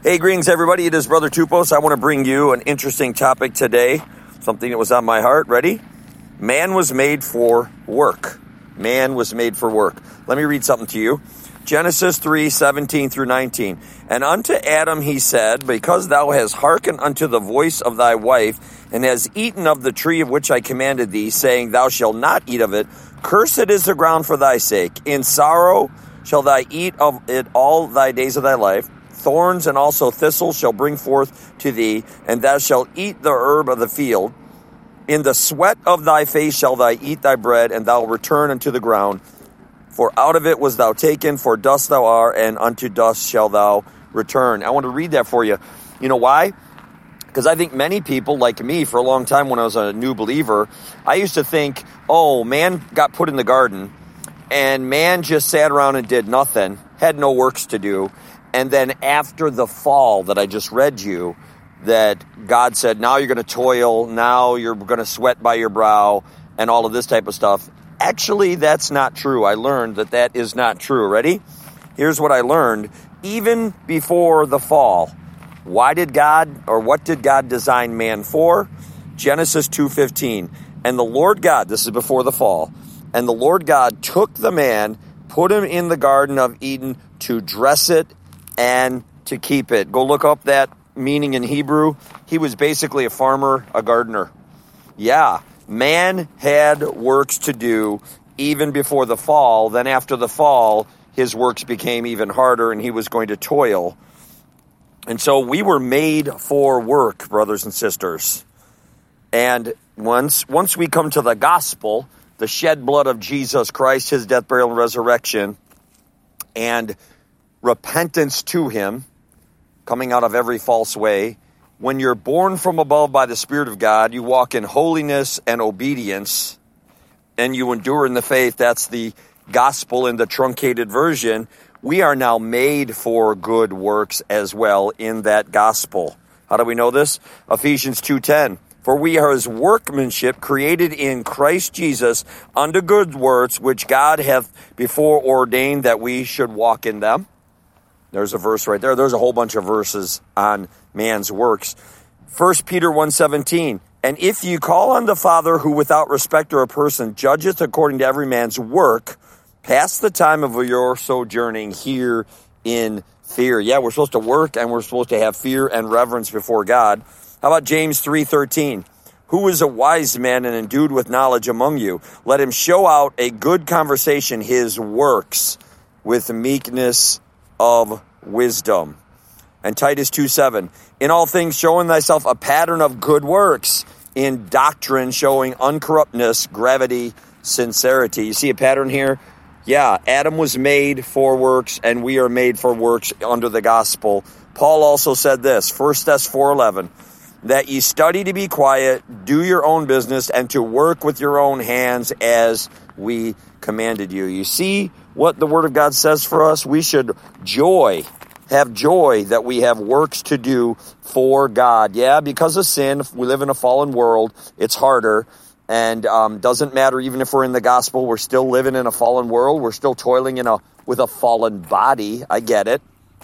Hey, greetings, everybody. It is Brother Tupos. I want to bring you an interesting topic today, something that was on my heart. Ready? Man was made for work. Man was made for work. Let me read something to you. Genesis 3:17 through 19. And unto Adam he said, because thou hast hearkened unto the voice of thy wife, and hast eaten of the tree of which I commanded thee, saying, thou shalt not eat of it, cursed is the ground for thy sake. In sorrow shall thou eat of it all thy days of thy life. Thorns and also thistles shall bring forth to thee, and thou shalt eat the herb of the field. In the sweat of thy face shall thou eat thy bread, and thou return unto the ground. For out of it was thou taken, for dust thou art, and unto dust shalt thou return. I want to read that for you. You know why? Because I think many people, like me, for a long time when I was a new believer, I used to think, oh, man got put in the garden, and man just sat around and did nothing, had no works to do. And then after the fall that I just read you, that God said, now you're going to toil, now you're going to sweat by your brow, and all of this type of stuff. Actually, that's not true. I learned that that is not true. Ready? Here's what I learned. Even before the fall, what did God design man for? Genesis 2:15. And the Lord God, this is before the fall, and the Lord God took the man, put him in the Garden of Eden to dress it and to keep it. Go look up that meaning in Hebrew. He was basically a farmer, a gardener. Yeah, man had works to do even before the fall. Then after the fall, his works became even harder and he was going to toil. And so we were made for work, brothers and sisters. And once we come to the gospel, the shed blood of Jesus Christ, his death, burial, and resurrection, and repentance to him, coming out of every false way. When you're born from above by the Spirit of God, you walk in holiness and obedience, and you endure in the faith. That's the gospel in the truncated version. We are now made for good works as well in that gospel. How do we know this? Ephesians 2:10. For we are his workmanship, created in Christ Jesus, unto good works, which God hath before ordained that we should walk in them. There's a verse right there. There's a whole bunch of verses on man's works. 1 Peter 1:17. And if you call on the Father, who without respect of a person judgeth according to every man's work, pass the time of your sojourning here in fear. Yeah, we're supposed to work and we're supposed to have fear and reverence before God. How about James 3:13? Who is a wise man and endued with knowledge among you? Let him show out a good conversation, his works, with meekness of wisdom. And Titus 2:7, in all things showing thyself a pattern of good works, in doctrine showing uncorruptness, gravity, sincerity. You see a pattern here? Yeah, Adam was made for works, and we are made for works under the gospel. Paul also said this, 1 Thess 4:11, that ye study to be quiet, do your own business, and to work with your own hands as we commanded you. You see what the Word of God says for us? We should have joy that we have works to do for God. Yeah, because of sin, we live in a fallen world, it's harder. And doesn't matter, even if we're in the gospel, we're still living in a fallen world. We're still toiling with a fallen body. I get it.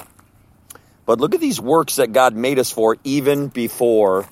But look at these works that God made us for even before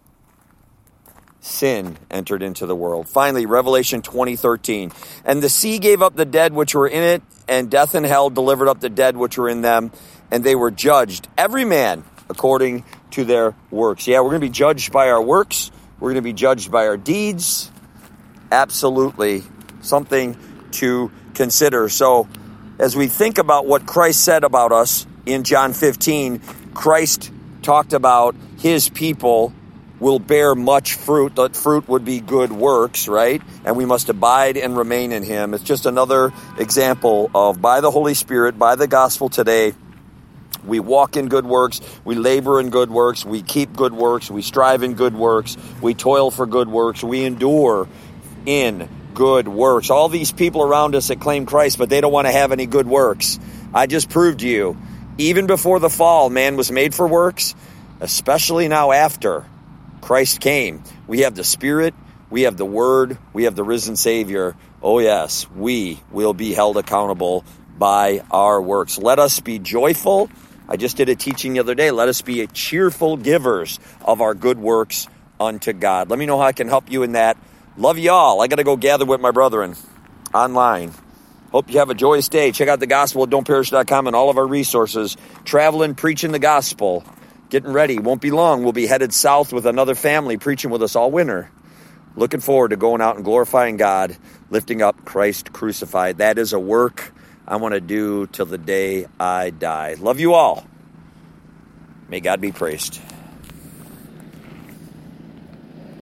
sin entered into the world. Finally, Revelation 20:13. And the sea gave up the dead which were in it, and death and hell delivered up the dead which were in them, and they were judged, every man according to their works. Yeah, we're going to be judged by our works. We're going to be judged by our deeds. Absolutely something to consider. So as we think about what Christ said about us in John 15, Christ talked about his people will bear much fruit. That fruit would be good works, right? And we must abide and remain in him. It's just another example of, by the Holy Spirit, by the gospel today, we walk in good works, we labor in good works, we keep good works, we strive in good works, we toil for good works, we endure in good works. All these people around us that claim Christ, but they don't want to have any good works. I just proved to you, even before the fall, man was made for works, especially now after Christ came. We have the Spirit, we have the Word, we have the risen Savior. Oh yes, we will be held accountable by our works. Let us be joyful. I just did a teaching the other day. Let us be cheerful givers of our good works unto God. Let me know how I can help you in that. Love you all. I got to go gather with my brethren online. Hope you have a joyous day. Check out the gospel at don'tperish.com and all of our resources. Traveling, preaching the gospel. Getting ready. Won't be long. We'll be headed south with another family preaching with us all winter. Looking forward to going out and glorifying God, lifting up Christ crucified. That is a work I want to do till the day I die. Love you all. May God be praised.